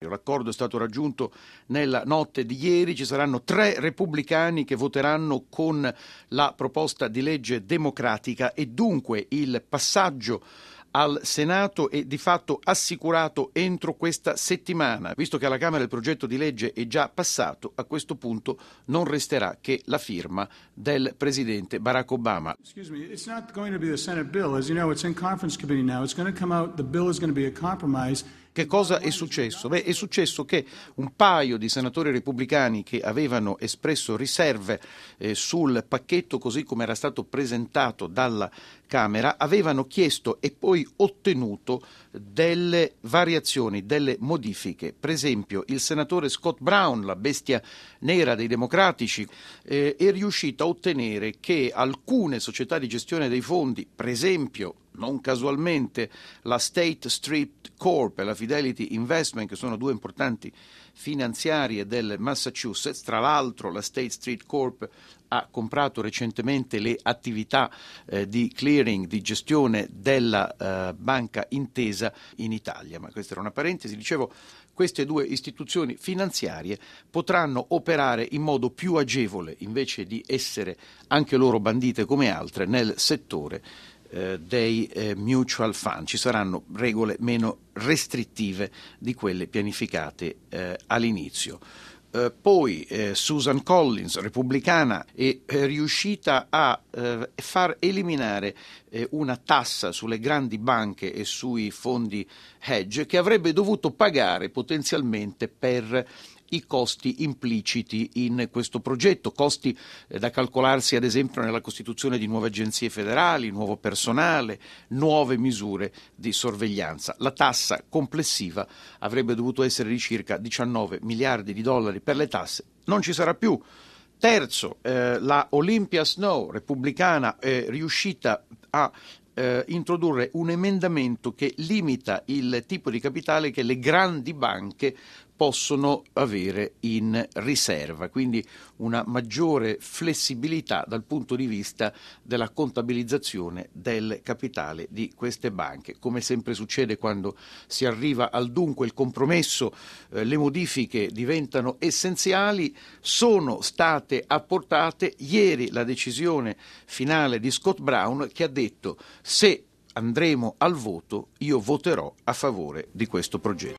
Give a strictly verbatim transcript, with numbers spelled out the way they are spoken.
L'accordo è stato raggiunto nella notte di ieri. Ci saranno tre repubblicani che voteranno con la proposta di legge democratica e dunque il passaggio al Senato è di fatto assicurato entro questa settimana. Visto che alla Camera il progetto di legge è già passato, a questo punto non resterà che la firma del presidente Barack Obama. Excuse me, it's not going to be the Senate bill. As you know, it's in conference committee now. It's going to come out, the bill is going to be a compromise. Che cosa è successo? Beh, è successo che un paio di senatori repubblicani che avevano espresso riserve eh, sul pacchetto così come era stato presentato dalla Camera avevano chiesto e poi ottenuto delle variazioni, delle modifiche. Per esempio, il senatore Scott Brown, la bestia nera dei democratici, eh, è riuscito a ottenere che alcune società di gestione dei fondi, per esempio, non casualmente la State Street Corp e la Fidelity Investment, che sono due importanti finanziarie del Massachusetts. Tra l'altro la State Street Corp ha comprato recentemente le attività eh, di clearing, di gestione della eh, Banca Intesa in Italia. Ma questa era una parentesi. Dicevo, queste due istituzioni finanziarie potranno operare in modo più agevole, invece di essere anche loro bandite come altre, nel settore eh, dei eh, mutual fund. Ci saranno regole meno restrittive di quelle pianificate eh, all'inizio. Uh, poi eh, Susan Collins, repubblicana, è, è riuscita a eh, far eliminare eh, una tassa sulle grandi banche e sui fondi hedge che avrebbe dovuto pagare potenzialmente per i costi impliciti in questo progetto, costi eh, da calcolarsi ad esempio nella costituzione di nuove agenzie federali, nuovo personale, nuove misure di sorveglianza. La tassa complessiva avrebbe dovuto essere di circa diciannove miliardi di dollari per le tasse, non ci sarà più. Terzo, eh, la Olympia Snowe, repubblicana, è riuscita a Eh, introdurre un emendamento che limita il tipo di capitale che le grandi banche possono avere in riserva, quindi una maggiore flessibilità dal punto di vista della contabilizzazione del capitale di queste banche. Come sempre succede quando si arriva al dunque il compromesso, eh, le modifiche diventano essenziali. Sono state apportate ieri la decisione finale di Scott Brown, che ha detto: se andremo al voto io voterò a favore di questo progetto.